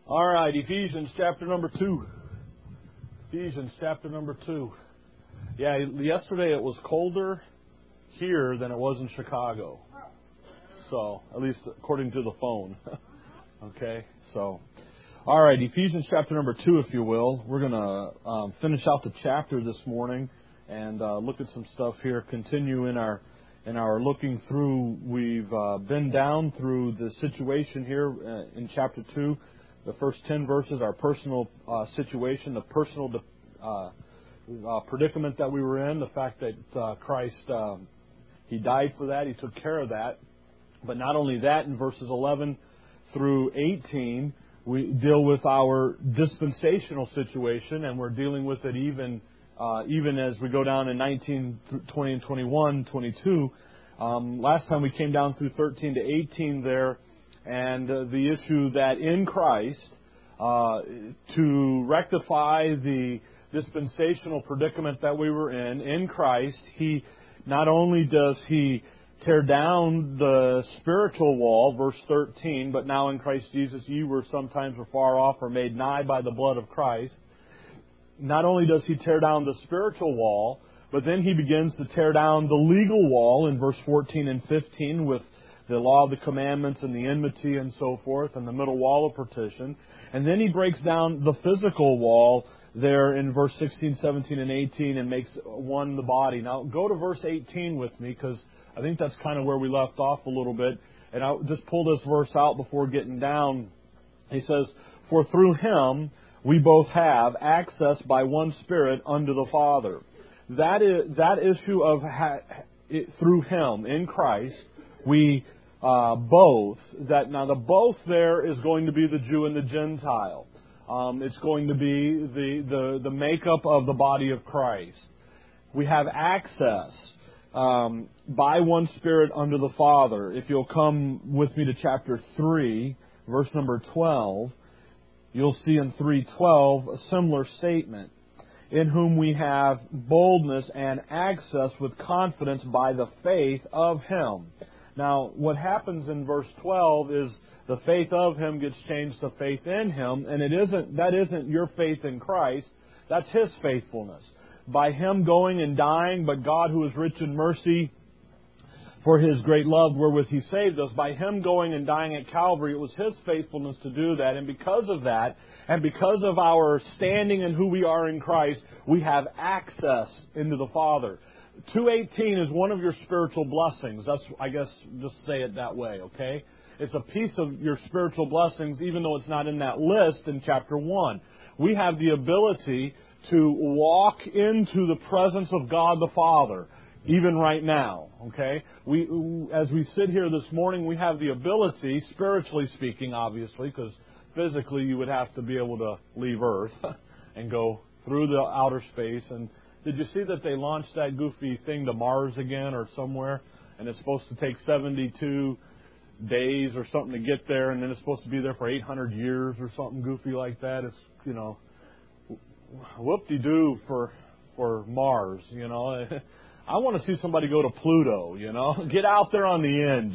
All right, Ephesians chapter number 2. Ephesians chapter number 2. Yeah, yesterday it was colder here than it was in Chicago. So, at least according to the phone. Okay, so. All right, Ephesians chapter number 2, if you will. We're going to finish out the chapter this morning and look at some stuff here. Continue in our looking through. We've been down through the situation here in chapter 2. The first 10 verses, our personal situation, the personal predicament that we were in, the fact that Christ, He died for that, He took care of that. But not only that, in verses 11 through 18, we deal with our dispensational situation, and we're dealing with it even as we go down in 19, 20, and 21, 22. Last time we came down through 13 to 18 there, and the issue that in Christ, to rectify the dispensational predicament that we were in Christ, He not only does He tear down the spiritual wall, verse 13, but now in Christ Jesus ye were sometimes far off or made nigh by the blood of Christ. Not only does He tear down the spiritual wall, but then He begins to tear down the legal wall in verse 14 and 15 with the law of the commandments and the enmity and so forth, and the middle wall of partition. And then He breaks down the physical wall there in verse 16, 17, and 18 and makes one the body. Now go to verse 18 with me, because I think that's kind of where we left off a little bit. And I'll just pull this verse out before getting down. He says, "For through Him we both have access by one Spirit unto the Father." That issue of through Him, in Christ, we both, that now the both there is going to be the Jew and the Gentile. It's going to be the makeup of the body of Christ. We have access by one Spirit unto the Father. If you'll come with me to chapter 3, verse number 12, you'll see in 3:12 a similar statement. "In whom we have boldness and access with confidence by the faith of Him." Now, what happens in verse 12 is the faith of Him gets changed to faith in Him, and that isn't your faith in Christ. That's His faithfulness. By Him going and dying, but God, who is rich in mercy, for His great love wherewith He saved us, by Him going and dying at Calvary, it was His faithfulness to do that. And because of that, and because of our standing in who we are in Christ, we have access into the Father. 2:18 is one of your spiritual blessings. That's, I guess, just say it that way, okay? It's a piece of your spiritual blessings, even though it's not in that list in chapter 1. We have the ability to walk into the presence of God the Father, even right now, okay? As we sit here this morning, we have the ability, spiritually speaking, obviously, because physically you would have to be able to leave Earth and go through the outer space. And did you see that they launched that goofy thing to Mars again or somewhere? And it's supposed to take 72 days or something to get there, and then it's supposed to be there for 800 years or something goofy like that. It's, whoop-de-doo for Mars, I want to see somebody go to Pluto, Get out there on the end,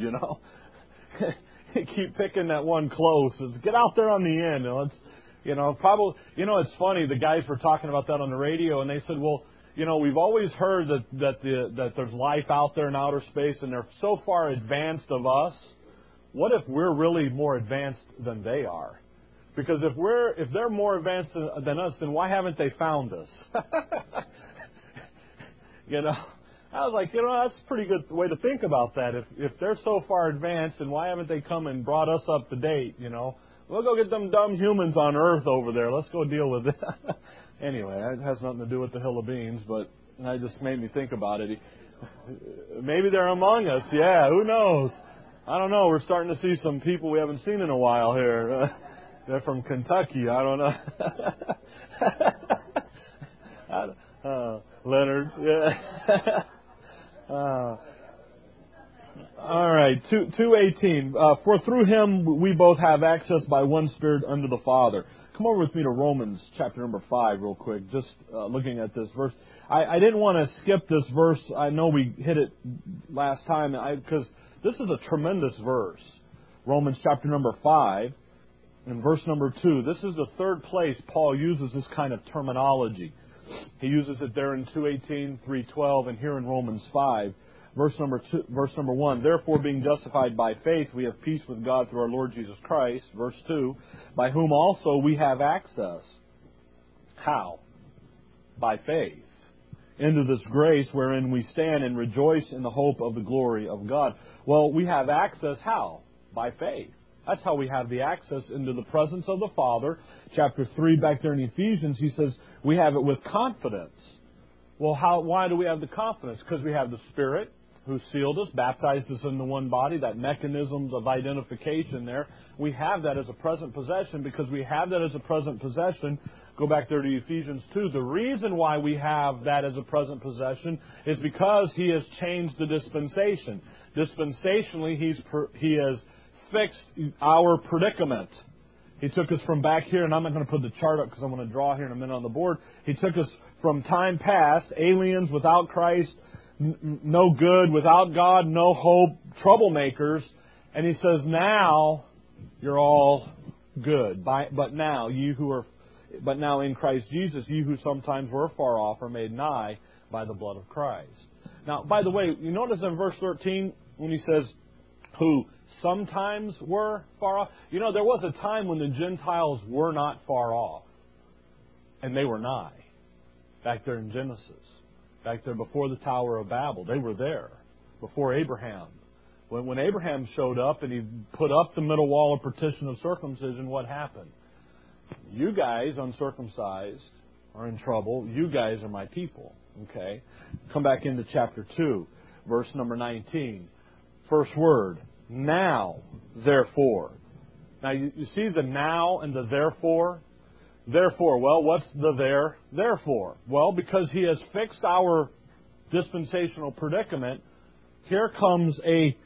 Keep picking that one close. Get out there on the end. It's funny, the guys were talking about that on the radio, and they said, well, we've always heard that there's life out there in outer space, and they're so far advanced of us. What if we're really more advanced than they are? Because if they're more advanced than us, then why haven't they found us? I was like, that's a pretty good way to think about that. If they're so far advanced, then why haven't they come and brought us up to date? We'll go get them dumb humans on Earth over there. Let's go deal with it. Anyway, it has nothing to do with the Hill of Beans, but that just made me think about it. Maybe they're among us. Yeah, who knows? I don't know. We're starting to see some people we haven't seen in a while here. They're from Kentucky. I don't know. Leonard. Yeah. All right, 2:18. For through Him we both have access by one Spirit unto the Father. Come over with me to Romans chapter number 5 real quick, just looking at this verse. I didn't want to skip this verse. I know we hit it last time because this is a tremendous verse. Romans chapter number 5. in verse number 2, this is the third place Paul uses this kind of terminology. He uses it there in 2:18, 3:12, and here in Romans 5. Verse number 1, therefore being justified by faith, we have peace with God through our Lord Jesus Christ. Verse 2, by whom also we have access. How? By faith. Into this grace wherein we stand and rejoice in the hope of the glory of God. Well, we have access how? By faith. That's how we have the access into the presence of the Father. Chapter 3 back there in Ephesians, he says we have it with confidence. Well, why do we have the confidence? Because we have the Spirit who sealed us, baptized us into one body, that mechanisms of identification there. We have that as a present possession. Because we have that as a present possession, go back there to Ephesians 2. The reason why we have that as a present possession is because He has changed the dispensation. Dispensationally, He has fixed our predicament. He took us from back here, and I'm not going to put the chart up because I'm going to draw here in a minute on the board. He took us from time past, aliens without Christ, no good, without God, no hope, troublemakers. And He says, now you're all good. But now in Christ Jesus, you who sometimes were far off are made nigh by the blood of Christ. Now, by the way, you notice in verse 13 when he says, who sometimes were far off. You know, there was a time when the Gentiles were not far off. And they were nigh. Back there in Genesis. Back there before the Tower of Babel. They were there. Before Abraham. When Abraham showed up and he put up the middle wall of partition of circumcision, what happened? You guys, uncircumcised, are in trouble. You guys are my people. Okay? Come back into chapter 2. Verse number 19. First word. Now, therefore. Now, you see the now and the therefore? Therefore, well, what's the there? Therefore. Well, because He has fixed our dispensational predicament, here comes a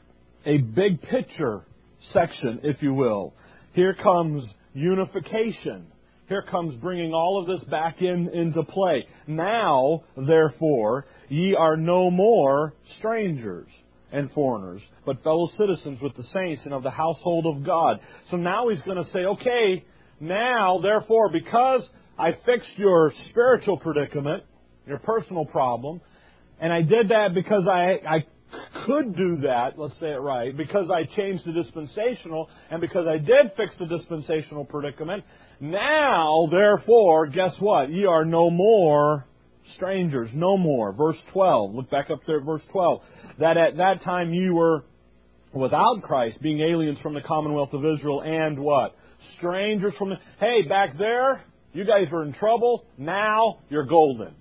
big picture section, if you will. Here comes unification. Here comes bringing all of this back into play. Now, therefore, ye are no more strangers and foreigners, but fellow citizens with the saints and of the household of God. So now he's going to say, okay, now, therefore, because I fixed your spiritual predicament, your personal problem, and I did that because I could do that, let's say it right, because I changed the dispensational, and because I did fix the dispensational predicament, now, therefore, guess what? Ye are no more strangers, no more. Verse 12. Look back up there at verse 12. That at that time you were without Christ, being aliens from the commonwealth of Israel, and what? Strangers from the... Hey, back there, you guys were in trouble. Now you're golden.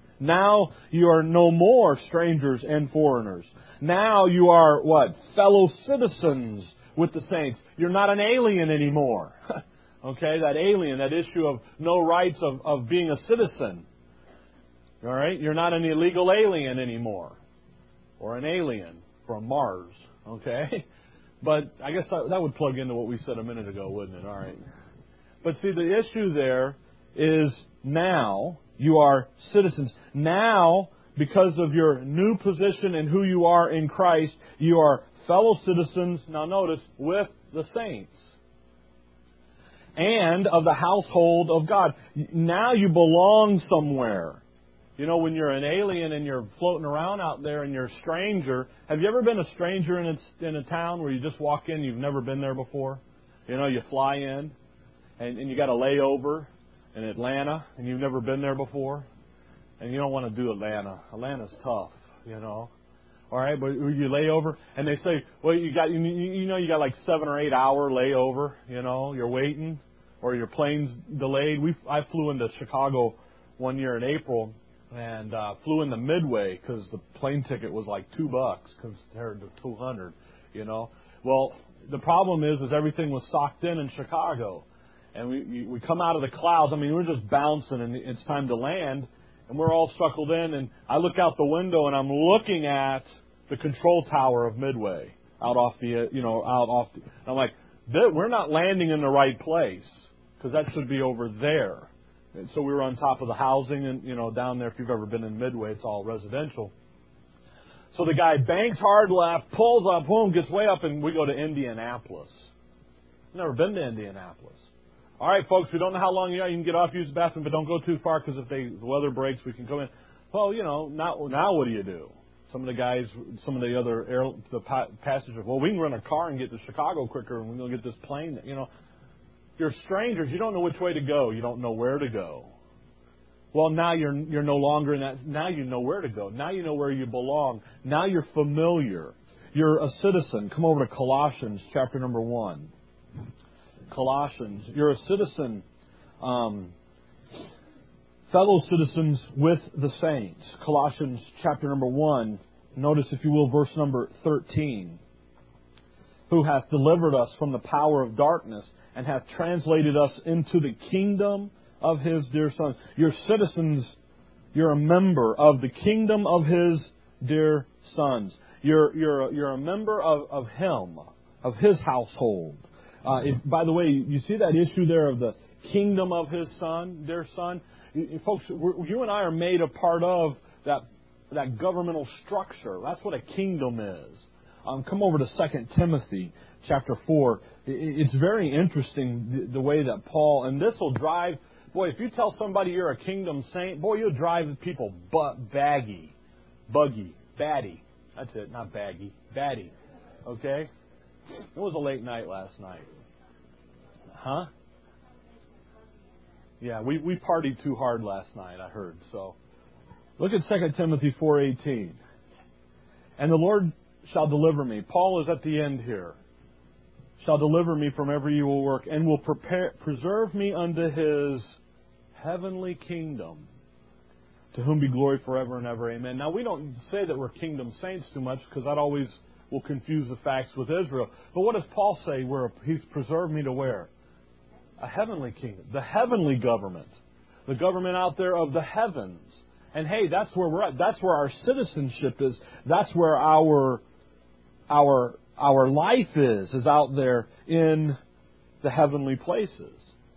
Now you are no more strangers and foreigners. Now you are what? Fellow citizens with the saints. You're not an alien anymore. Okay, that alien, that issue of no rights of being a citizen. All right? You're not an illegal alien anymore. Or an alien from Mars. Okay? But I guess that would plug into what we said a minute ago, wouldn't it? All right. But see, the issue there is now you are citizens. Now, because of your new position and who you are in Christ, you are fellow citizens, now notice, with the saints. And of the household of God. Now you belong somewhere. You know, when you're an alien and you're floating around out there and you're a stranger, have you ever been a stranger in a town where you just walk in, you've never been there before? You know, you fly in and you got a layover in Atlanta and you've never been there before. And you don't want to do Atlanta. Atlanta's tough, you know. All right, but you lay over and they say, well, you got like 7 or 8 hour layover, you know, you're waiting or your plane's delayed. I flew into Chicago one year in April. And flew in the Midway because the plane ticket was like $2 compared to $200, you know. Well, the problem is everything was socked in Chicago. And we come out of the clouds. I mean, we're just bouncing and it's time to land. And we're all suckled in. And I look out the window and I'm looking at the control tower of Midway I'm like, we're not landing in the right place because that should be over there. And so we were on top of the housing and, you know, down there, if you've ever been in Midway, it's all residential. So the guy banks hard left, pulls up, boom, gets way up, and we go to Indianapolis. Never been to Indianapolis. All right, folks, we don't know how long you are. You can get off, use the bathroom, but don't go too far because if the weather breaks, we can go in. Well, now what do you do? Some of the guys, some of the other passengers, well, we can rent a car and get to Chicago quicker, and we're going to get this plane. You're strangers. You don't know which way to go. You don't know where to go. Well, now you're no longer in that. Now you know where to go. Now you know where you belong. Now you're familiar. You're a citizen. Come over to Colossians chapter number 1. Colossians. You're a citizen, fellow citizens with the saints. Colossians chapter number 1. Notice, if you will, verse number 13. Who hath delivered us from the power of darkness and hath translated us into the kingdom of His dear Son. You're citizens. You're a member of the kingdom of His dear sons. You're a member of Him, of His household. By the way, you see that issue there of the kingdom of His Son, dear Son? Folks, you and I are made a part of that governmental structure. That's what a kingdom is. Come over to 2 Timothy chapter 4. It's very interesting the way that Paul, and this will drive, boy, if you tell somebody you're a kingdom saint, boy, you'll drive people buggy. Batty. That's it, not baggy. Batty. Okay? It was a late night last night. Huh? Yeah, we partied too hard last night, I heard. So, look at 2 Timothy 4:18. And the Lord shall deliver me. Paul is at the end here. Shall deliver me from every evil work, and will preserve me unto His heavenly kingdom, to whom be glory forever and ever. Amen. Now, we don't say that we're kingdom saints too much, because that always will confuse the facts with Israel. But what does Paul say? He's preserved me to where? A heavenly kingdom. The heavenly government. The government out there of the heavens. And hey, that's where we're at. That's where our citizenship is. That's where our life is out there in the heavenly places.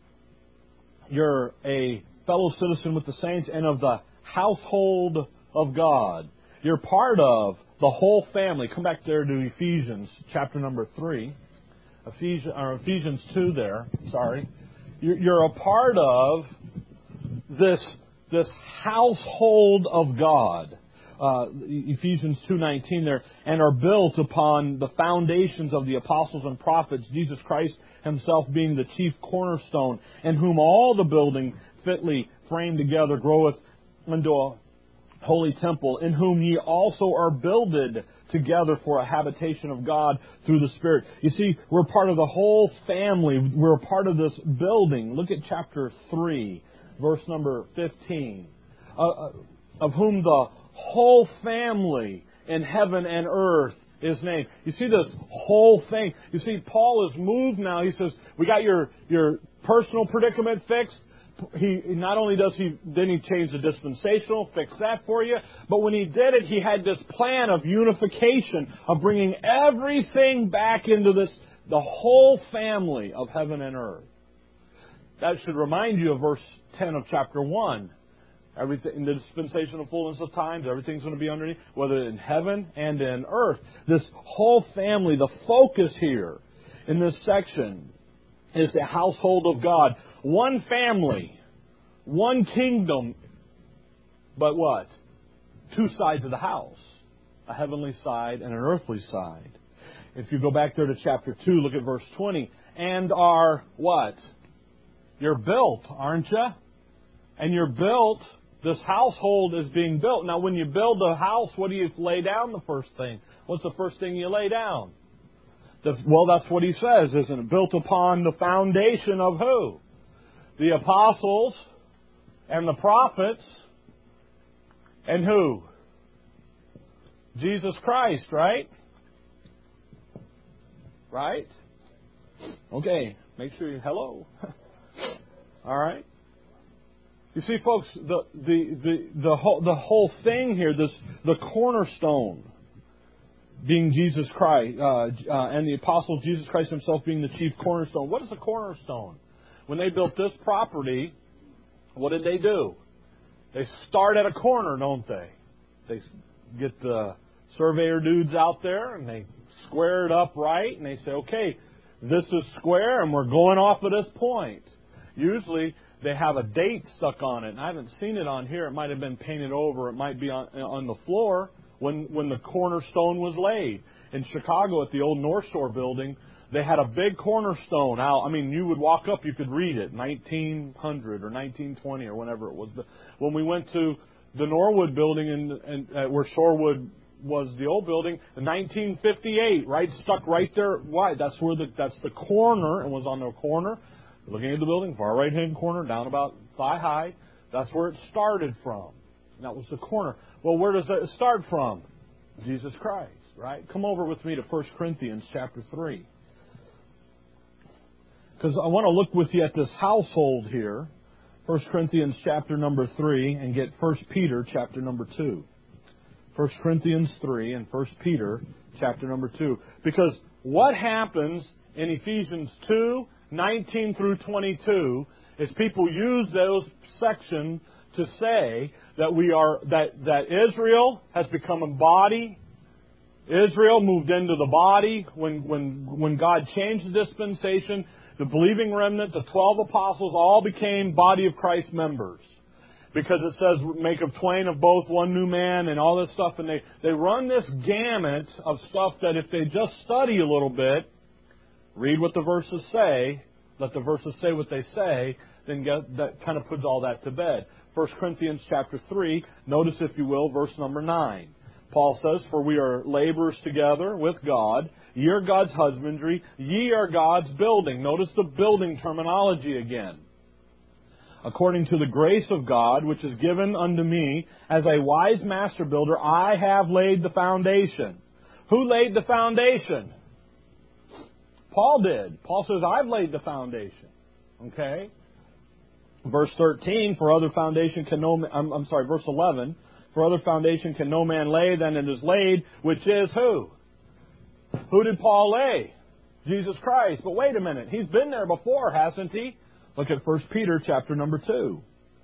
You're a fellow citizen with the saints and of the household of God. You're part of the whole family. Come back there to Ephesians chapter number 3. Ephesians 2 there. Sorry. You're a part of this household of God. Ephesians 2:19 there, and are built upon the foundations of the apostles and prophets, Jesus Christ Himself being the chief cornerstone, in whom all the building fitly framed together groweth into a holy temple, in whom ye also are builded together for a habitation of God through the Spirit. You see, we're part of the whole family. We're a part of this building. Look at chapter 3, verse number 15. Of whom the whole family in heaven and earth is named. You see this whole thing. You see, Paul is moved now. He says, we got your personal predicament fixed. Not only does he change the dispensational, fix that for you, but when he did it, he had this plan of unification, of bringing everything back into the whole family of heaven and earth. That should remind you of verse 10 of chapter 1. Everything in the dispensational fullness of times, everything's going to be underneath, whether in heaven and in earth. This whole family, the focus here in this section is the household of God. One family, one kingdom, but what? Two sides of the house. A heavenly side and an earthly side. If you go back there to chapter 2, look at verse 20. And are what? You're built, aren't you? And you're built, this household is being built. Now, when you build a house, what do you lay down the first thing? What's the first thing you lay down? Well, that's what he says, isn't it? Built upon the foundation of who? The apostles and the prophets. And who? Jesus Christ, right? Right? Okay, make sure you hello. All right. You see, folks, the whole thing here, the cornerstone being Jesus Christ, and the apostles, Jesus Christ Himself being the chief cornerstone. What is a cornerstone? When they built this property, what did they do? They start at a corner, don't they? They get the surveyor dudes out there and they square it up right, and they say, okay, this is square and we're going off at this point. usually they have a date stuck on it. And I haven't seen it on here. It might have been painted over. It might be on the floor when the cornerstone was laid. In Chicago at the old North Shore building, they had a big cornerstone out. I mean, you would walk up, you could read it, 1900 or 1920 or whenever it was. But when we went to the Norwood building where Shorewood was the old building, in 1958, right, stuck right there. Why? That's the corner, and was on the corner, looking at the building, far right-hand corner, down about thigh high. That's where it started from. And that was the corner. Well, where does that start from? Jesus Christ, right? Come over with me to 1 Corinthians chapter 3. Because I want to look with you at this household here, 1 Corinthians chapter number 3, and get 1 Peter chapter number 2. 1 Corinthians 3 and 1 Peter chapter number 2. Because what happens in Ephesians 2, 19 through 22, is people use those sections to say that that Israel has become a body. Israel moved into the body when God changed the dispensation. The believing remnant, the 12 apostles, all became body of Christ members. Because it says, make of twain of both one new man and all this stuff. And they run this gamut of stuff that if they just study a little bit, read what the verses say, let the verses say what they say, then that kind of puts all that to bed. 1 Corinthians chapter 3, notice if you will, verse number 9. Paul says, for we are laborers together with God. Ye are God's husbandry. Ye are God's building. Notice the building terminology again. According to the grace of God, which is given unto me, as a wise master builder, I have laid the foundation. Who laid the foundation? Paul did. Paul says, I've laid the foundation. Okay? Verse 13, for other foundation can no man, verse 11, for other foundation can no man lay than it is laid, which is who? Who did Paul lay? Jesus Christ. But wait a minute. He's been there before, hasn't he? Look at 1 Peter chapter number 2.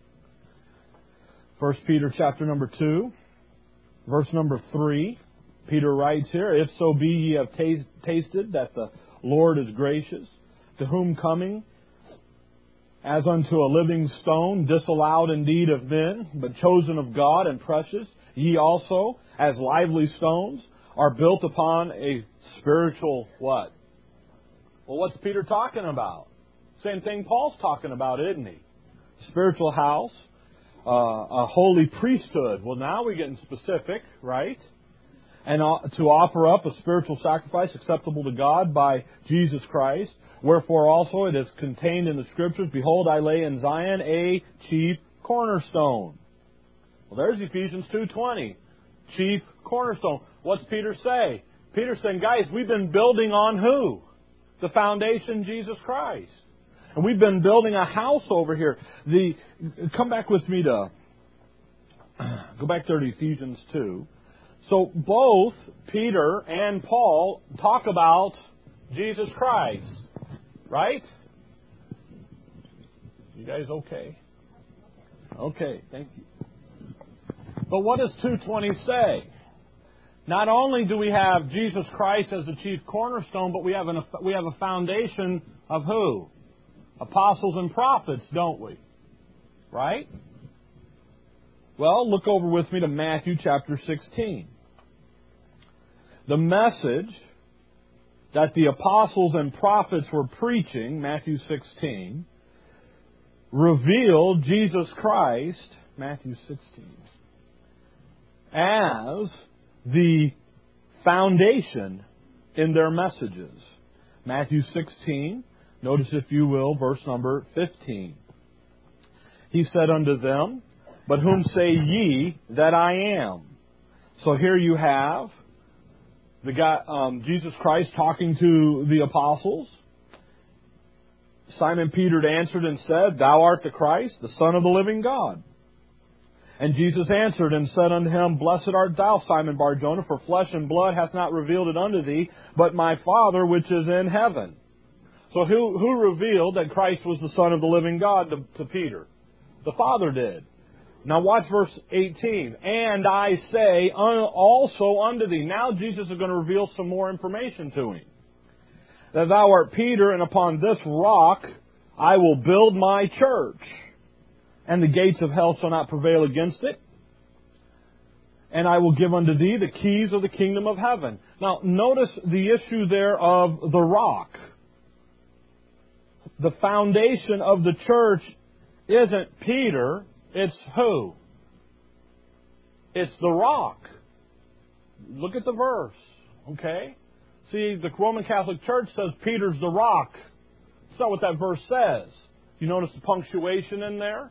1 Peter chapter number 2, verse number 3. Peter writes here, if so be ye have tasted that the Lord is gracious, to whom coming as unto a living stone, disallowed indeed of men, but chosen of God and precious, ye also, as lively stones, are built upon a spiritual what? Well, what's Peter talking about? Same thing Paul's talking about, isn't he? Spiritual house, a holy priesthood. Well, now we're getting specific, right? And to offer up a spiritual sacrifice acceptable to God by Jesus Christ. Wherefore also it is contained in the Scriptures, behold, I lay in Zion a chief cornerstone. Well, there's Ephesians 2:20. Chief cornerstone. What's Peter say? Peter's saying, guys, we've been building on who? The foundation, Jesus Christ. And we've been building a house over here. Come back with me to, go back there to Ephesians 2. So both Peter and Paul talk about Jesus Christ. Right? You guys okay? Okay, thank you. But what does 2:20 say? Not only do we have Jesus Christ as the chief cornerstone, but we have a foundation of who? Apostles and prophets, don't we? Right? Well, look over with me to Matthew chapter 16. The message that the apostles and prophets were preaching, Matthew 16, revealed Jesus Christ, Matthew 16, as the foundation in their messages. Matthew 16, notice if you will, verse number 15. He said unto them, but whom say ye that I am? So here you have the guy, Jesus Christ talking to the apostles. Simon Peter answered and said, Thou art the Christ, the Son of the living God. And Jesus answered and said unto him, Blessed art thou, Simon Bar-Jonah, for flesh and blood hath not revealed it unto thee, but my Father which is in heaven. So who revealed that Christ was the Son of the living God to Peter? The Father did. Now watch verse 18. And I say also unto thee. Now Jesus is going to reveal some more information to him. That thou art Peter, and upon this rock I will build my church, and the gates of hell shall not prevail against it. And I will give unto thee the keys of the kingdom of heaven. Now, notice the issue there of the rock. The foundation of the church isn't Peter, it's who? It's the rock. Look at the verse, okay? See, the Roman Catholic Church says Peter's the rock. That's not what that verse says. You notice the punctuation in there?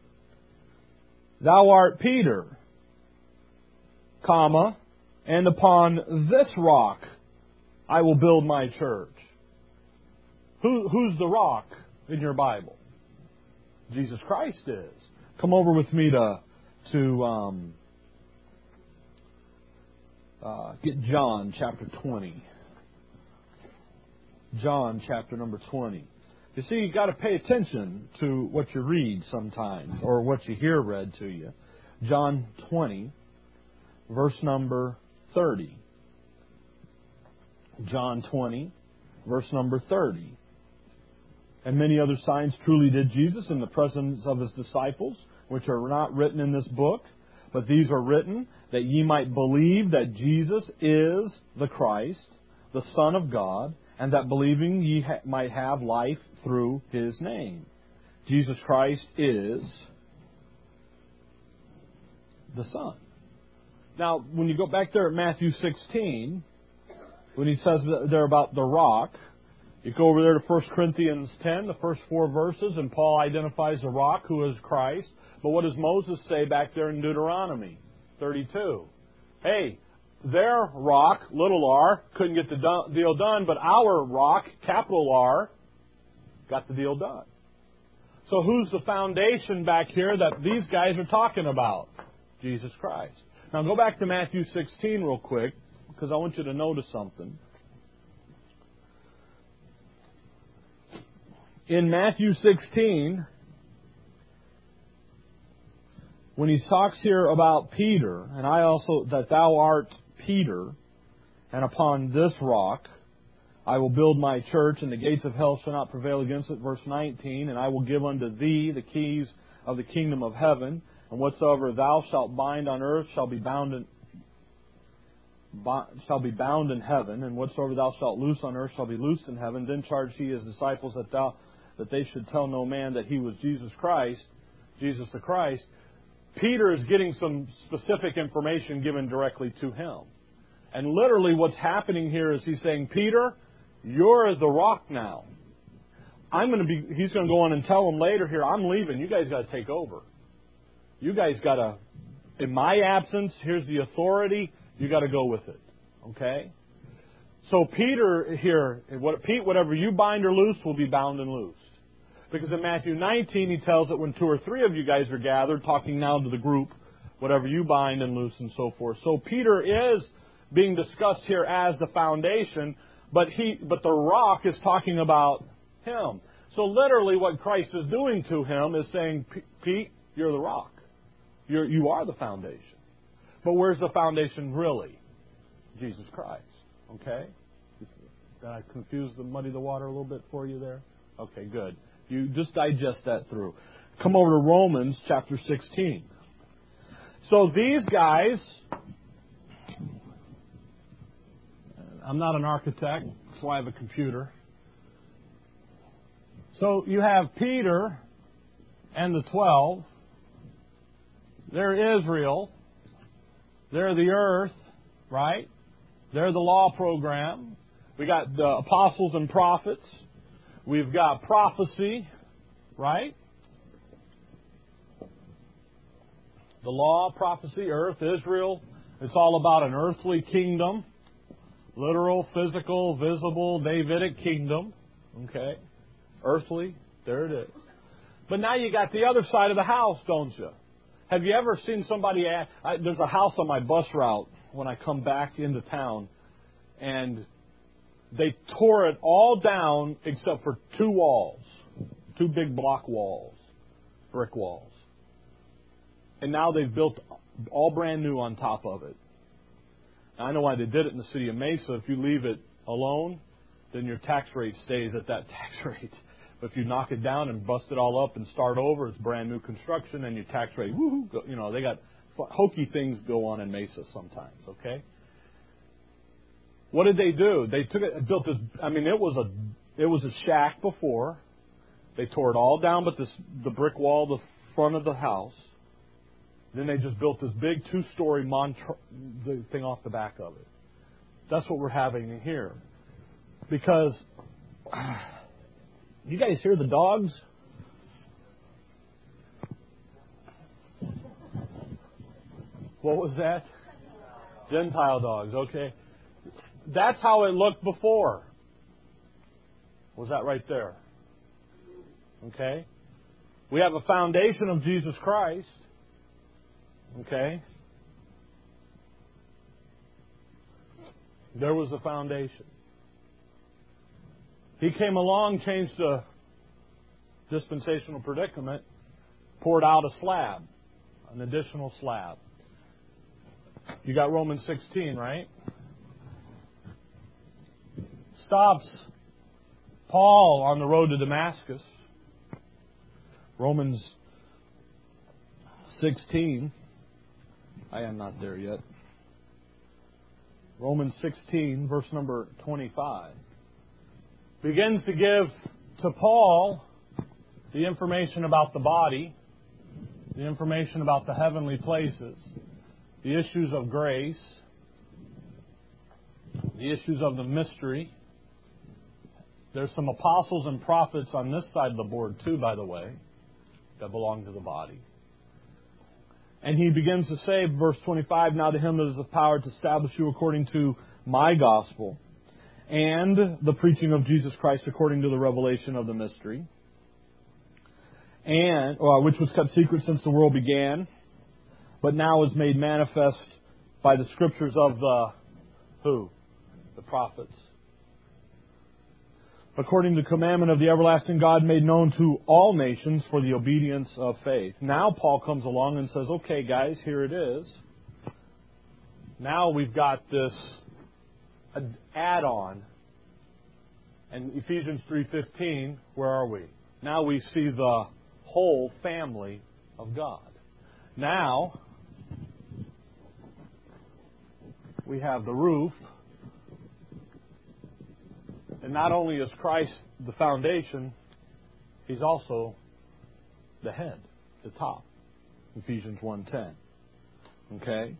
Thou art Peter, comma, and upon this rock I will build my church. Who's the rock in your Bible? Jesus Christ is. Come over with me to get John chapter 20. John chapter number 20. You see, you've got to pay attention to what you read sometimes, or what you hear read to you. John 20, verse number 30. John 20, verse number 30. And many other signs truly did Jesus in the presence of His disciples, which are not written in this book, but these are written that ye might believe that Jesus is the Christ, the Son of God, and that believing ye might have life through His name. Jesus Christ is the Son. Now, when you go back there at Matthew 16, when He says there about the rock, you go over there to 1 Corinthians 10, the first 4 verses, and Paul identifies the rock, who is Christ. But what does Moses say back there in Deuteronomy 32? Hey, their rock, little r, couldn't get the deal done, but our rock, capital R, got the deal done. So who's the foundation back here that these guys are talking about? Jesus Christ. Now go back to Matthew 16 real quick, because I want you to notice something. In Matthew 16, when he talks here about Peter, and I also, that thou art Peter, and upon this rock I will build my church, and the gates of hell shall not prevail against it. Verse 19, and I will give unto thee the keys of the kingdom of heaven, and whatsoever thou shalt bind on earth shall be bound in heaven, and whatsoever thou shalt loose on earth shall be loosed in heaven. Then charged he his disciples that they should tell no man that he was Jesus Christ, Jesus the Christ. Peter is getting some specific information given directly to him. And literally what's happening here is he's saying, Peter, you're the rock now. He's going to go on and tell them later here, I'm leaving. You guys got to take over. You guys got to, in my absence, here's the authority. You got to go with it. Okay? So Peter here, whatever you bind or loose will be bound and loosed. Because in Matthew 19, he tells that when 2 or 3 of you guys are gathered, talking now to the group, whatever you bind and loose and so forth. So Peter is being discussed here as the foundation, but the rock is talking about him. So literally what Christ is doing to him is saying, Pete, you're the rock. You are the foundation. But where's the foundation really? Jesus Christ. Okay? Did I muddy the water a little bit for you there? Okay, good. You just digest that through. Come over to Romans chapter 16. So these guys, I'm not an architect, that's why I have a computer. So you have Peter and the 12. They're Israel. They're the earth, right? They're the law program. We got the apostles and prophets. We've got prophecy, right? The law, prophecy, earth, Israel. It's all about an earthly kingdom. Literal, physical, visible, Davidic kingdom. Okay? Earthly. There it is. But now you got the other side of the house, don't you? Have you ever seen somebody... there's a house on my bus route when I come back into town, and they tore it all down except for 2 walls. 2 big block walls. Brick walls. And now they've built all brand new on top of it. Now, I know why they did it in the city of Mesa. If you leave it alone, then your tax rate stays at that tax rate. If you knock it down and bust it all up and start over, it's brand new construction and your tax rate, woohoo, you know, they got hokey things go on in Mesa sometimes, okay? What did they do? They took it and built this, I mean, it was a shack before. They tore it all down but the brick wall, the front of the house. Then they just built this big 2-story thing off the back of it. That's what we're having here. Because, you guys hear the dogs? What was that? Gentile dogs, okay. That's how it looked before. Was that right there? Okay. We have a foundation of Jesus Christ. Okay. There was a foundation. He came along, changed the dispensational predicament, poured out a slab, an additional slab. You got Romans 16, right? Stops Paul on the road to Damascus. Romans 16. I am not there yet. Romans 16, verse number 25. Begins to give to Paul the information about the body, the information about the heavenly places, the issues of grace, the issues of the mystery. There's some apostles and prophets on this side of the board too, by the way, that belong to the body. And he begins to say, verse 25, now to him that is the power to establish you according to my gospel, and the preaching of Jesus Christ according to the revelation of the mystery, and which was kept secret since the world began, but now is made manifest by the scriptures of the who? The prophets. According to the commandment of the everlasting God made known to all nations for the obedience of faith. Now Paul comes along and says, okay guys, here it is. Now we've got this add-on. And Ephesians 3:15, where are we? Now we see the whole family of God. Now we have the roof. And not only is Christ the foundation, He's also the head, the top. Ephesians 1:10. Okay?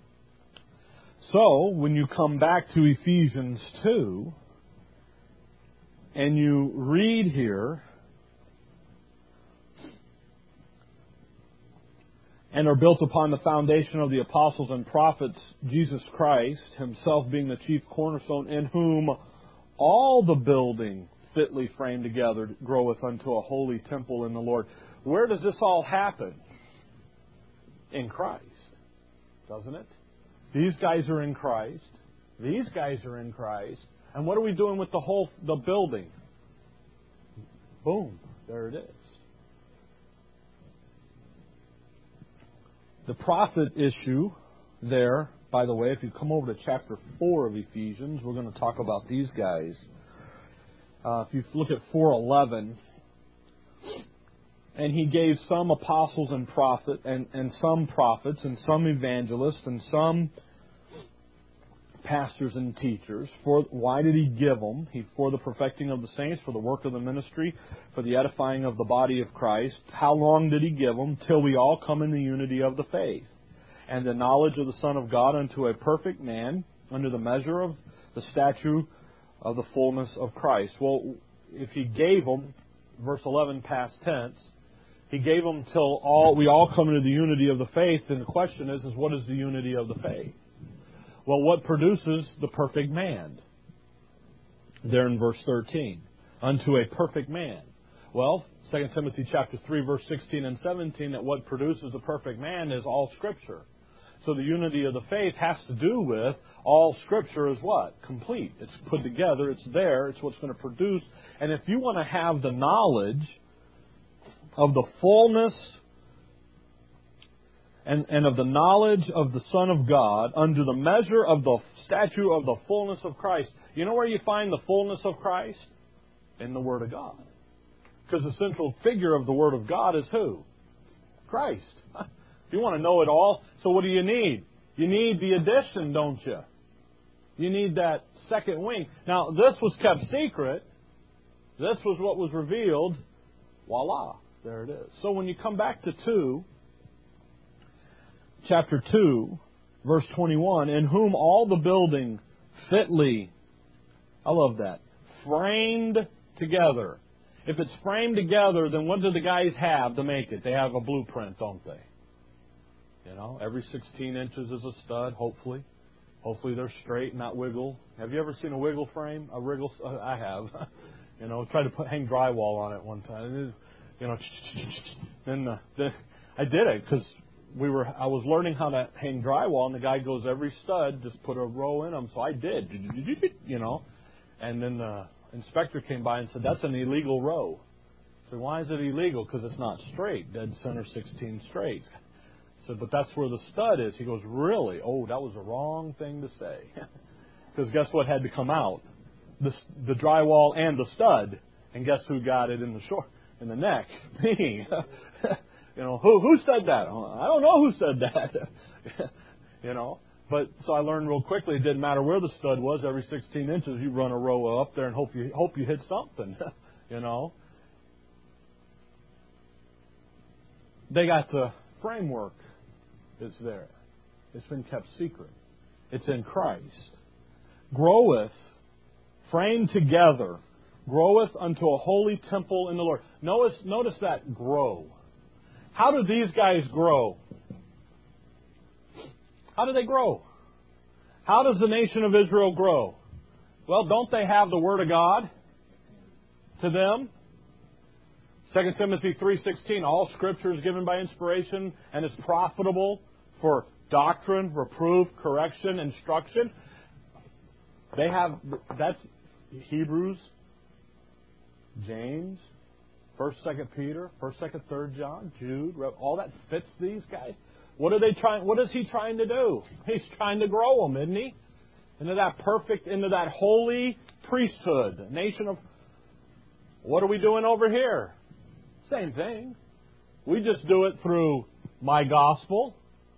So, when you come back to Ephesians 2, and you read here, and are built upon the foundation of the apostles and prophets, Jesus Christ, Himself being the chief cornerstone, in whom all the building fitly framed together groweth unto a holy temple in the Lord. Where does this all happen? In Christ, doesn't it? These guys are in Christ. These guys are in Christ. And what are we doing with the building? Boom, there it is. The prophet issue there, by the way, if you come over to chapter 4 of Ephesians, we're going to talk about these guys. If you look at 4:11, and he gave some apostles and some prophets and some evangelists and some pastors and teachers. Why did he give them? For the perfecting of the saints, for the work of the ministry, for the edifying of the body of Christ. How long did he give them? Till we all come in the unity of the faith and the knowledge of the Son of God unto a perfect man, under the measure of the stature of the fullness of Christ. Well, if he gave them, verse 11, past tense, he gave them till we all come into the unity of the faith. And the question is what is the unity of the faith? Well, what produces the perfect man? There in verse 13. Unto a perfect man. Well, 2 Timothy chapter 3, verse 16 and 17, that what produces the perfect man is all Scripture. So the unity of the faith has to do with all Scripture is what? Complete. It's put together. It's there. It's what's going to produce. And if you want to have the knowledge of the fullness and of the knowledge of the Son of God under the measure of the stature of the fullness of Christ. You know where you find the fullness of Christ? In the Word of God. Because the central figure of the Word of God is who? Christ. If you want to know it all, so what do you need? You need the addition, don't you? You need that second wing. Now, this was kept secret. This was what was revealed. Voila. There it is. So when you come back to chapter 2, verse 21, in whom all the building fitly, I love that, framed together. If it's framed together, then what do the guys have to make it? They have a blueprint, don't they? You know, every 16 inches is a stud, hopefully. Hopefully they're straight, not wiggle. Have you ever seen a wiggle frame? A wriggle? I have. You know, tried to hang drywall on it one time. You know, then I did it because I was learning how to hang drywall, and the guy goes, every stud, just put a row in them. So I did, you know. And then the inspector came by and said, that's an illegal row. So why is it illegal? Because it's not straight, dead center 16 straight. I said, but that's where the stud is. He goes, really? Oh, that was the wrong thing to say. Because guess what had to come out? The drywall and the stud. And guess who got it in the neck? Me. You know, who said that? I don't know who said that. You know. But so I learned real quickly it didn't matter where the stud was. Every 16 inches, you run a row up there and hope you hit something. You know. They got the framework. It's there. It's been kept secret. It's in Christ. Groweth, framed together, groweth unto a holy temple in the Lord. Notice that grow. How do these guys grow? How do they grow? How does the nation of Israel grow? Well, don't they have the Word of God to them? 2 Timothy 3:16, all Scripture is given by inspiration and is profitable for doctrine, reproof, correction, instruction. They have, that's Hebrews, James, 1st, 2nd Peter, 1st, 2nd, 3rd John, Jude, all that fits these guys. What is he trying to do? He's trying to grow them, isn't he? Into that holy priesthood, nation of, what are we doing over here? Same thing. We just do it through my gospel,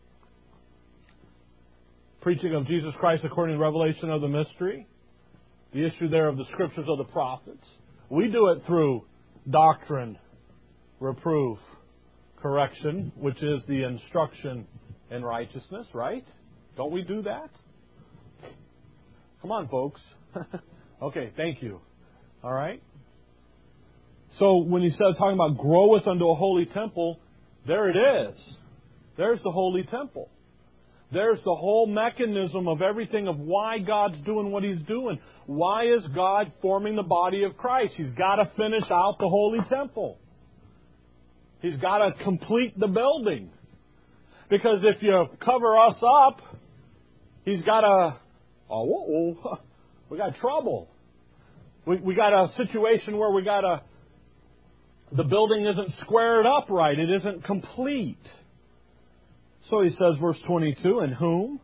preaching of Jesus Christ according to the revelation of the mystery, the issue there of the scriptures of the prophets. We do it through doctrine, reproof, correction, which is the instruction in righteousness, right? Don't we do that? Come on, folks. Okay, thank you. All right? So when he said talking about groweth unto a holy temple, there it is. There's the holy temple. There's the whole mechanism of everything of why God's doing what He's doing. Why is God forming the body of Christ? He's got to finish out the holy temple. He's got to complete the building. Because if you cover us up, He's got to... we got trouble. We got a situation where the building isn't squared up right. It isn't complete. So he says, verse 22, in whom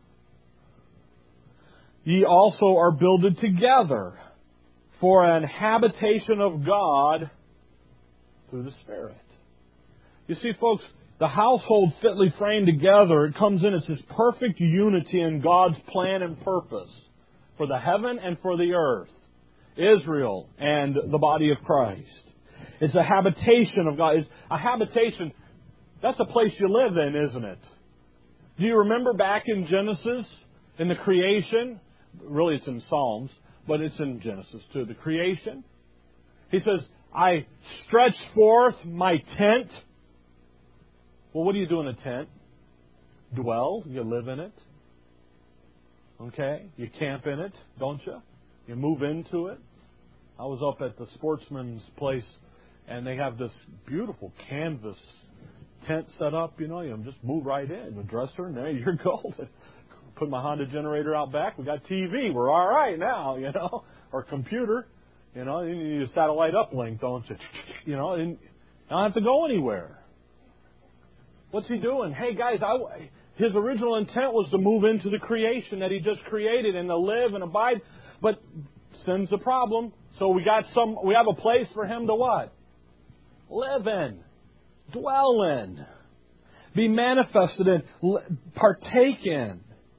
ye also are builded together for an habitation of God through the Spirit. You see, folks, the household fitly framed together, it comes in, it's this perfect unity in God's plan and purpose for the heaven and for the earth, Israel and the body of Christ. It's a habitation of God. It's a habitation, that's a place you live in, isn't it? Do you remember back in Genesis, in the creation? Really, it's in Psalms, but it's in Genesis too. The creation. He says, I stretched forth my tent. Well, what do you do in a tent? Dwell. You live in it. Okay? You camp in it, don't you? You move into it. I was up at the Sportsman's place, and they have this beautiful canvas tent set up, you just move right in. The dresser, and there you're golden. Put my Honda generator out back. We got TV. We're all right now, or computer. You need a satellite uplink, don't you? And I don't have to go anywhere. What's he doing? Hey, guys, his original intent was to move into the creation that he just created and to live and abide. But sin's the problem. So we have a place for him to what? live in, dwell in, be manifested in, partake in.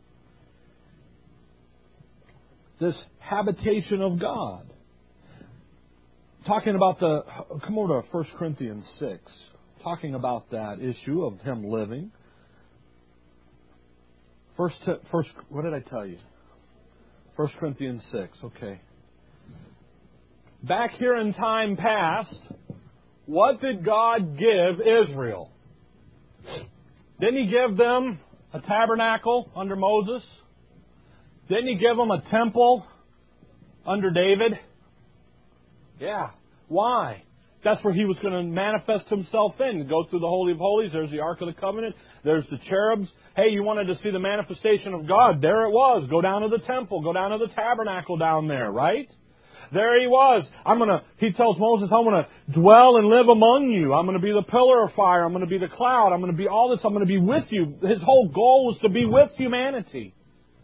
This habitation of God. Talking about come over to 1 Corinthians 6. Talking about that issue of Him living. First, what did I tell you? 1 Corinthians 6, okay. Back here in time past, what did God give Israel? Didn't He give them a tabernacle under Moses? Didn't He give them a temple under David? Yeah. Why? That's where He was going to manifest Himself in. Go through the Holy of Holies. There's the Ark of the Covenant. There's the cherubs. Hey, you wanted to see the manifestation of God. There it was. Go down to the temple. Go down to the tabernacle down there, right? There He was. He tells Moses, I'm going to dwell and live among you. I'm going to be the pillar of fire. I'm going to be the cloud. I'm going to be all this. I'm going to be with you. His whole goal was to be with humanity.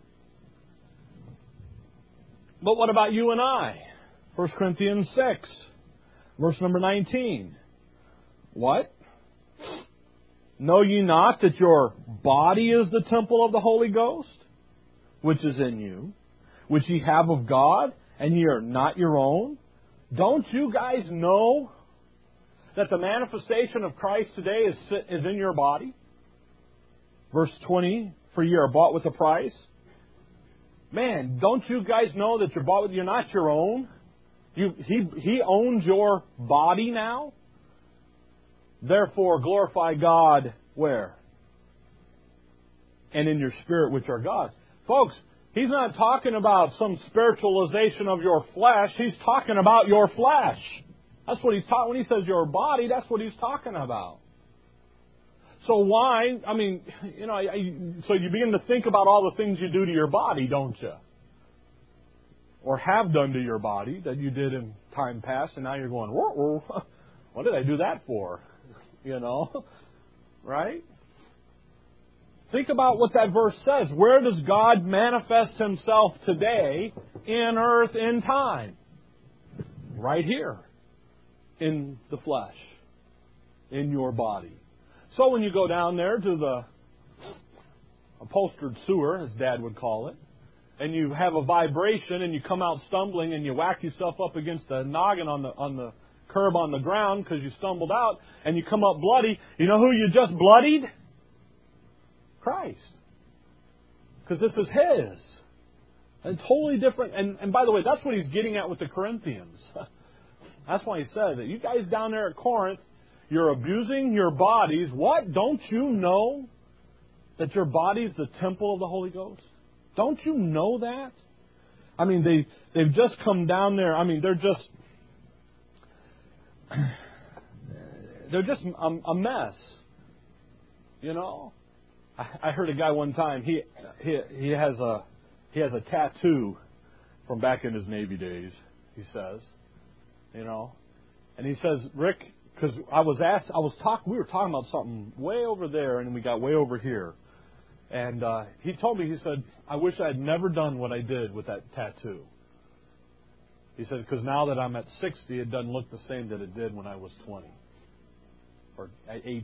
But what about you and I? 1 Corinthians 6, verse number 19. What? Know ye not that your body is the temple of the Holy Ghost, which is in you, which ye have of God, and ye are not your own? Don't you guys know that the manifestation of Christ today is in your body? Verse 20, for ye are bought with a price. Man, don't you guys know that you're not your own? He owns your body now. Therefore, glorify God where? And in your spirit, which are God. Folks, He's not talking about some spiritualization of your flesh. He's talking about your flesh. That's what He's talking. When He says your body, that's what He's talking about. So why? I mean, so you begin to think about all the things you do to your body, don't you? Or have done to your body that you did in time past, and now you're going, whoa, what did I do that for? Right? Think about what that verse says. Where does God manifest Himself today in earth, in time? Right here. In the flesh. In your body. So when you go down there to the upholstered sewer, as Dad would call it, and you have a vibration and you come out stumbling and you whack yourself up against the noggin on the curb on the ground because you stumbled out and you come up bloody, you know who you just bloodied? Christ. Because this is His. And totally different. And by the way, that's what He's getting at with the Corinthians. That's why He said that you guys down there at Corinth, you're abusing your bodies. What? Don't you know that your body is the temple of the Holy Ghost? Don't you know that? I mean, they've just come down there. I mean, they're just a mess. I heard a guy one time. He has a tattoo from back in his Navy days. He says, and he says, Rick. Because we were talking about something way over there, and then we got way over here. And he told me, he said, I wish I had never done what I did with that tattoo. He said, because now that I'm at 60, it doesn't look the same that it did when I was 20 or 18.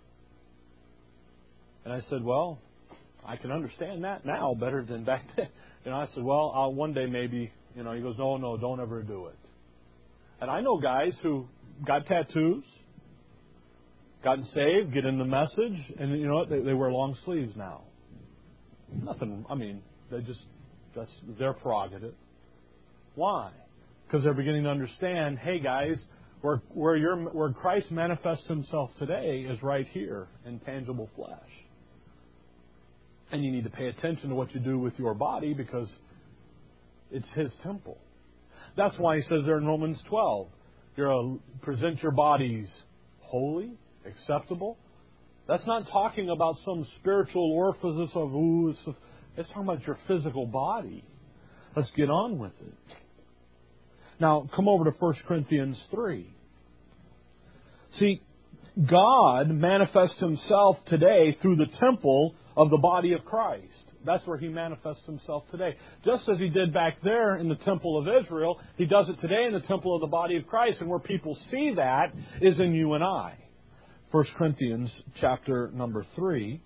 And I said, well, I can understand that now better than back then. I said, well, I'll one day maybe, he goes, no, don't ever do it. And I know guys who got tattoos, gotten saved, get in the message, and you know what? They wear long sleeves now. Nothing. I mean, that's their prerogative. Why? Because they're beginning to understand. Hey, guys, where Christ manifests Himself today is right here in tangible flesh, and you need to pay attention to what you do with your body because it's His temple. That's why He says there in Romans 12. Present your bodies holy, acceptable. That's not talking about some spiritual orifice of, it's talking about your physical body. Let's get on with it. Now, come over to 1 Corinthians 3. See, God manifests Himself today through the temple of the body of Christ. That's where He manifests Himself today. Just as He did back there in the temple of Israel, He does it today in the temple of the body of Christ. And where people see that is in you and I. 1 Corinthians chapter number 3.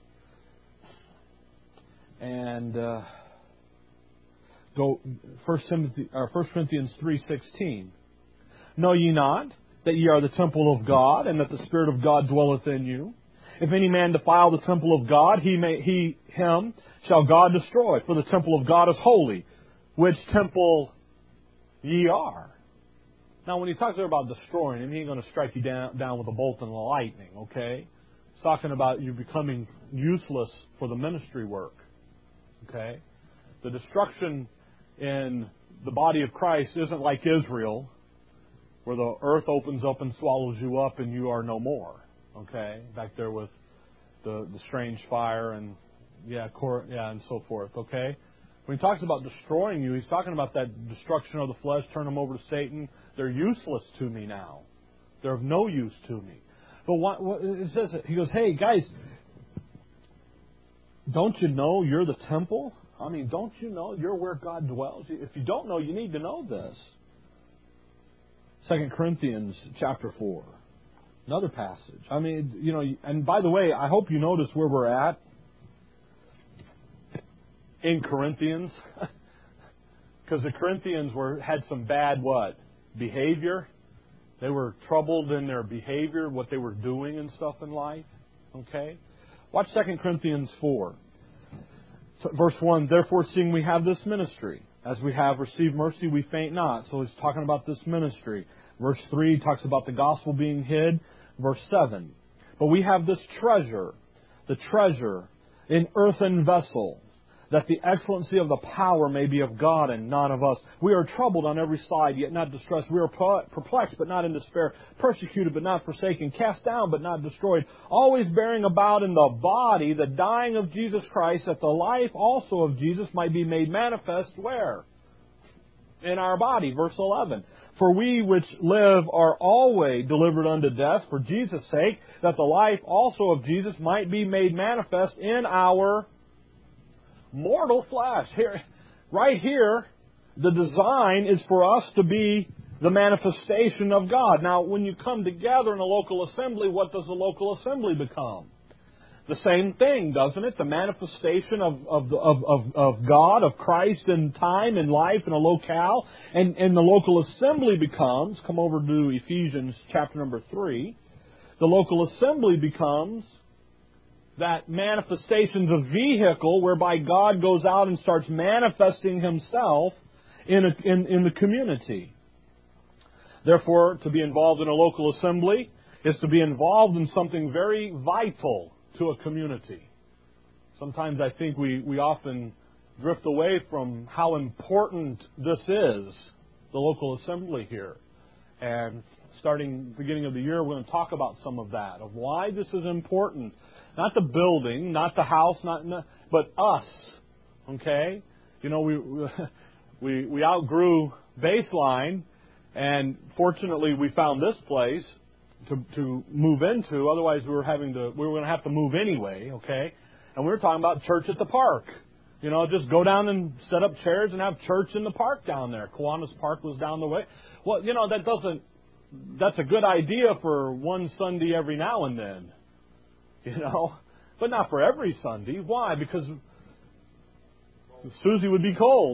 And go 1 Corinthians 3:16. Know ye not that ye are the temple of God, and that the Spirit of God dwelleth in you? If any man defile the temple of God, him shall God destroy. For the temple of God is holy, which temple ye are. Now, when he talks there about destroying him, he ain't going to strike you down with a bolt and a lightning, okay? He's talking about you becoming useless for the ministry work, okay? The destruction in the body of Christ isn't like Israel, where the earth opens up and swallows you up and you are no more, okay? Back there with the strange fire and and so forth, okay? When he talks about destroying you, he's talking about that destruction of the flesh, turn them over to Satan. They're useless to me now. They're of no use to me. But what it says, he goes, hey, guys, don't you know you're the temple? I mean, don't you know you're where God dwells? If you don't know, you need to know this. 2 Corinthians chapter 4. Another passage. I mean, and by the way, I hope you notice where we're at in Corinthians. Because the Corinthians had some bad behavior. They were troubled in their behavior, what they were doing and stuff in life. Okay? Watch 2 Corinthians 4. Verse 1, therefore, seeing we have this ministry, as we have received mercy, we faint not. So he's talking about this ministry. Verse 3 talks about the gospel being hid. Verse 7, but we have this treasure, the treasure in earthen vessels, that the excellency of the power may be of God and not of us. We are troubled on every side, yet not distressed. We are perplexed, but not in despair. Persecuted, but not forsaken. Cast down, but not destroyed. Always bearing about in the body the dying of Jesus Christ, that the life also of Jesus might be made manifest where? In our body. Verse 11. For we which live are always delivered unto death for Jesus' sake, that the life also of Jesus might be made manifest in our mortal flesh. Here, right here, the design is for us to be the manifestation of God. Now, when you come together in a local assembly, what does the local assembly become? The same thing, doesn't it? The manifestation of God, of Christ in time, in life, in a locale. And the local assembly becomes, come over to Ephesians chapter number 3, the local assembly becomes that manifestation's a vehicle whereby God goes out and starts manifesting Himself in the community. Therefore, to be involved in a local assembly is to be involved in something very vital to a community. Sometimes I think we often drift away from how important this is, the local assembly here. And starting beginning of the year, we're going to talk about some of that, of why this is important. Not the building, not the house, but us. Okay? You know, we outgrew Baseline, and fortunately we found this place to move into. Otherwise, we were going to have to move anyway. Okay? And we were talking about church at the park. You know, just go down and set up chairs and have church in the park down there. Kiwanis Park was down the way. Well, you know, that's a good idea for one Sunday every now and then. You know, but not for every Sunday. Why? Because Susie would be cold.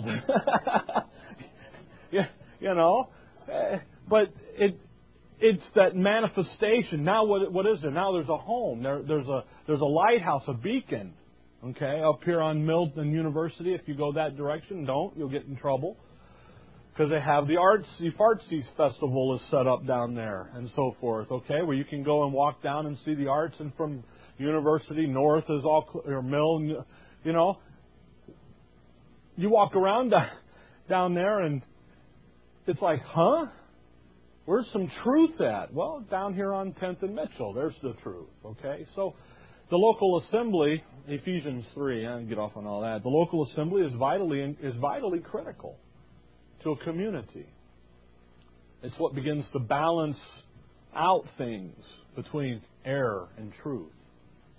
You know, but it's that manifestation. Now, what is there? Now there's a home. There's a lighthouse, a beacon. Okay, up here on Milton University. If you go that direction, you'll get in trouble. Because they have the Artsy Fartsy Festival is set up down there and so forth, okay, where you can go and walk down and see the arts, and from University north is or Mill, you know. You walk around down there and it's like, huh? Where's some truth at? Well, down here on 10th and Mitchell, there's the truth, okay? So the local assembly, Ephesians 3, I can get off on all that. The local assembly is vitally critical to a community. It's what begins to balance out things between error and truth.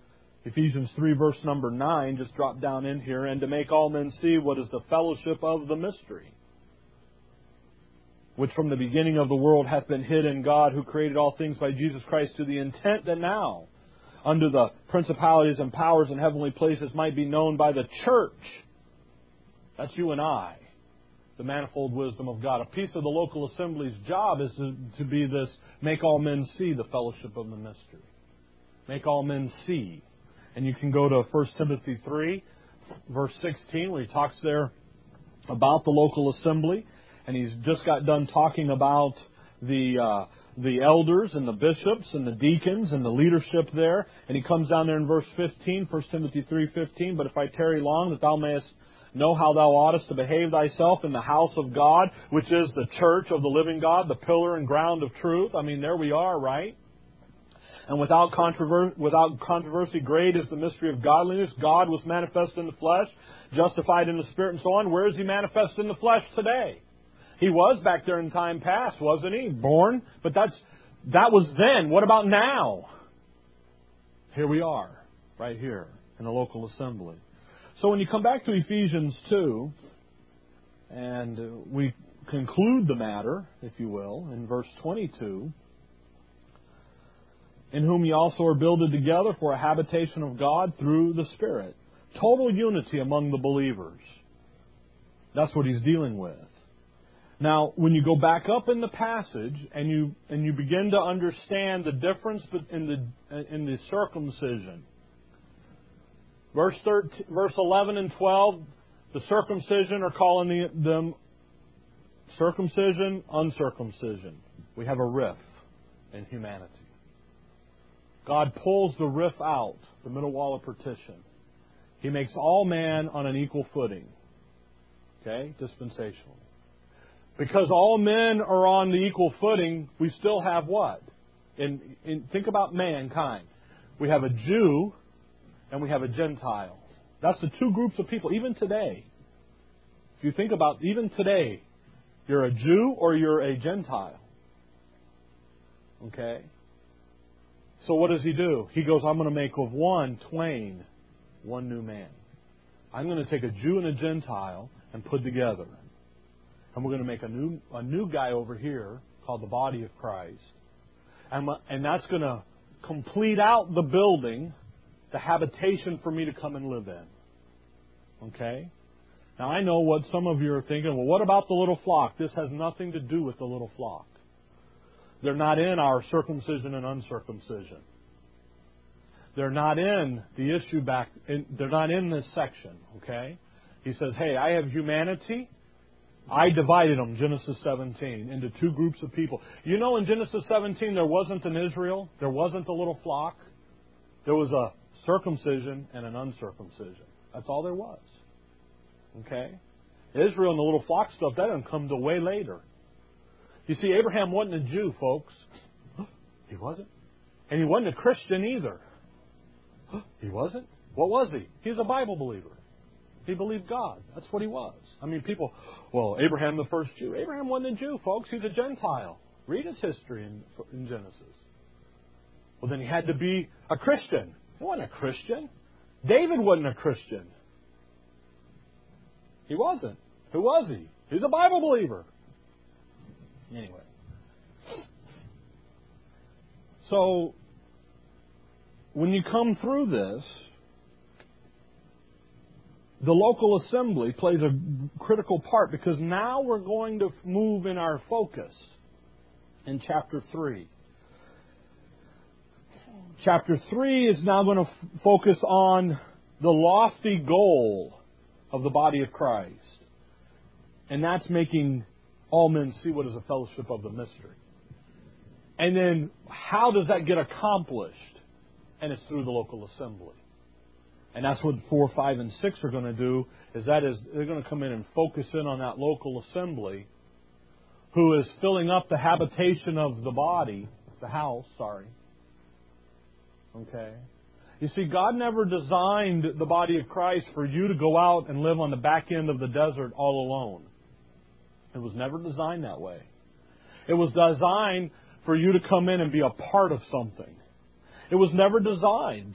Ephesians 3 verse number 9, just drop down in here, and to make all men see what is the fellowship of the mystery, which from the beginning of the world hath been hid in God, who created all things by Jesus Christ, to the intent that now, under the principalities and powers in heavenly places, might be known by the church. That's you and I. The manifold wisdom of God. A piece of the local assembly's job is to be this, make all men see the fellowship of the mystery. Make all men see. And you can go to 1 Timothy 3, verse 16, where he talks there about the local assembly. And he's just got done talking about the elders and the bishops and the deacons and the leadership there. And he comes down there in verse 15, 1 Timothy 3:15, but if I tarry long, that thou mayest know how thou oughtest to behave thyself in the house of God, which is the church of the living God, the pillar and ground of truth. I mean, there we are, right? And without controversy, great is the mystery of godliness. God was manifest in the flesh, justified in the spirit, and so on. Where is He manifest in the flesh today? He was back there in time past, wasn't He? Born. But that was then. What about now? Here we are, right here, in the local assembly. So when you come back to Ephesians 2, and we conclude the matter, if you will, in verse 22, in whom ye also are builded together for a habitation of God through the Spirit. Total unity among the believers. That's what he's dealing with. Now, when you go back up in the passage and you begin to understand the difference in the circumcision, verse 11 and 12, the circumcision are calling them circumcision, uncircumcision. We have a rift in humanity. God pulls the rift out, the middle wall of partition. He makes all man on an equal footing. Okay? Dispensationally. Because all men are on the equal footing, we still have what? Think about mankind. We have a Jew and we have a Gentile. That's the two groups of people, even today. If you think about, even today, you're a Jew or you're a Gentile. Okay? So what does he do? He goes, I'm going to make of one new man. I'm going to take a Jew and a Gentile and put together. And we're going to make a new guy over here called the body of Christ. And that's going to complete out the building, the habitation for me to come and live in. Okay? Now I know what some of you are thinking, well, what about the little flock? This has nothing to do with the little flock. They're not in our circumcision and uncircumcision. They're not in the issue they're not in this section, okay? He says, hey, I have humanity. I divided them, Genesis 17, into two groups of people. You know, in Genesis 17, there wasn't an Israel. There wasn't a little flock. There was a circumcision and an uncircumcision. That's all there was. Okay? Israel and the little flock stuff, that didn't come till way later. You see, Abraham wasn't a Jew, folks. He wasn't. And he wasn't a Christian either. He wasn't. What was he? He was a Bible believer. He believed God. That's what he was. I mean, people, well, Abraham the first Jew. Abraham wasn't a Jew, folks. He's a Gentile. Read his history in Genesis. Well, then he had to be a Christian. He wasn't a Christian. David wasn't a Christian. He wasn't. Who was he? He was a Bible believer. Anyway. So, when you come through this, the local assembly plays a critical part, because now we're going to move in our focus in chapter 3. Chapter 3 is now going to focus on the lofty goal of the body of Christ. And that's making all men see what is the fellowship of the mystery. And then how does that get accomplished? And it's through the local assembly. And that's what 4, 5, and 6 are going to do, is they're going to come in and focus in on that local assembly, who is filling up the habitation of the body, the house, Okay? You see, God never designed the body of Christ for you to go out and live on the back end of the desert all alone. It was never designed that way. It was designed for you to come in and be a part of something. It was never designed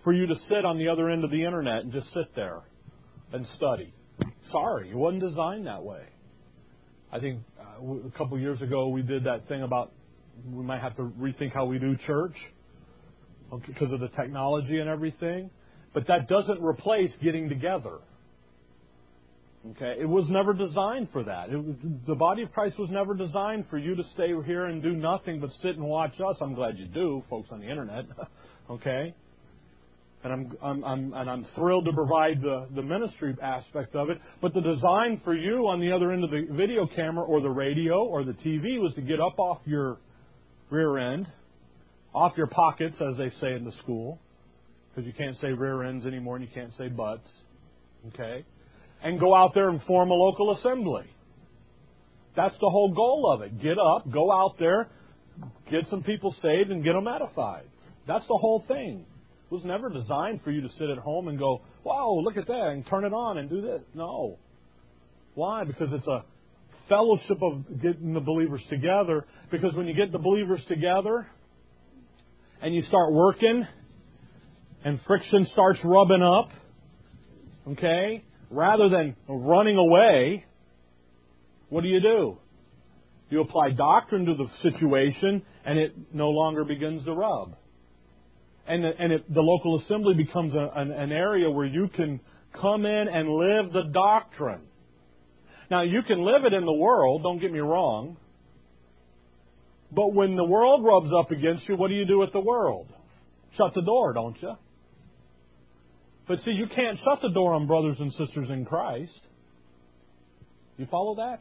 for you to sit on the other end of the internet and just sit there and study. Sorry, it wasn't designed that way. I think a couple years ago we did that thing about we might have to rethink how we do church because of the technology and everything. But that doesn't replace getting together. Okay, it was never designed for that. The body of Christ was never designed for you to stay here and do nothing but sit and watch us. I'm glad you do, folks on the internet. Okay, and I'm thrilled to provide the ministry aspect of it. But the design for you on the other end of the video camera or the radio or the TV was to get up off your rear end, off your pockets, as they say in the school, because you can't say rear ends anymore and you can't say butts. Okay. And go out there and form a local assembly. That's the whole goal of it. Get up, go out there, get some people saved, and get them edified. That's the whole thing. It was never designed for you to sit at home and go, wow, look at that, and turn it on and do this. No. Why? Because it's a fellowship of getting the believers together. Because when you get the believers together and you start working and friction starts rubbing up, okay, rather than running away, what do? You apply doctrine to the situation, and it no longer begins to rub. And the local assembly becomes an area where you can come in and live the doctrine. Now, you can live it in the world, don't get me wrong. But when the world rubs up against you, what do you do with the world? Shut the door, don't you? But see, you can't shut the door on brothers and sisters in Christ. You follow that?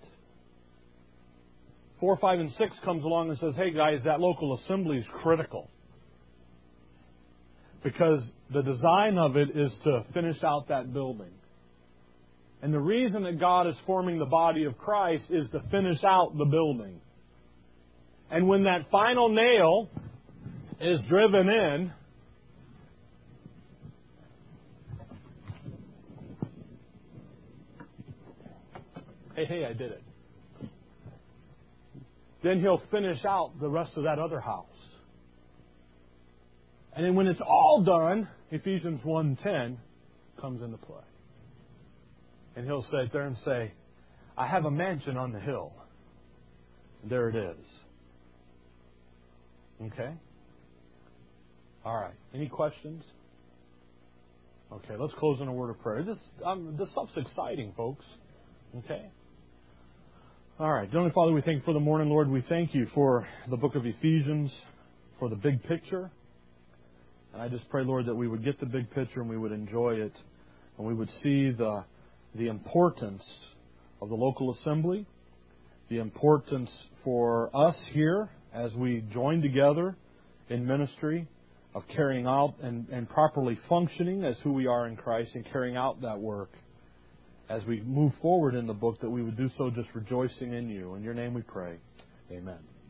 4, 5, and 6 comes along and says, hey guys, that local assembly is critical. Because the design of it is to finish out that building. And the reason that God is forming the body of Christ is to finish out the building. And when that final nail is driven in, hey, I did it. Then He'll finish out the rest of that other house. And then when it's all done, Ephesians 1:10 comes into play. And He'll sit there and say, I have a mansion on the hill. There it is. Okay? All right. Any questions? Okay, let's close in a word of prayer. This stuff's exciting, folks. Okay? All right. Heavenly Father, we thank you for the morning, Lord. We thank you for the book of Ephesians, for the big picture. And I just pray, Lord, that we would get the big picture and we would enjoy it. And we would see the importance of the local assembly, the importance for us here as we join together in ministry of carrying out and properly functioning as who we are in Christ and carrying out that work. As we move forward in the book, that we would do so just rejoicing in you. In your name we pray. Amen.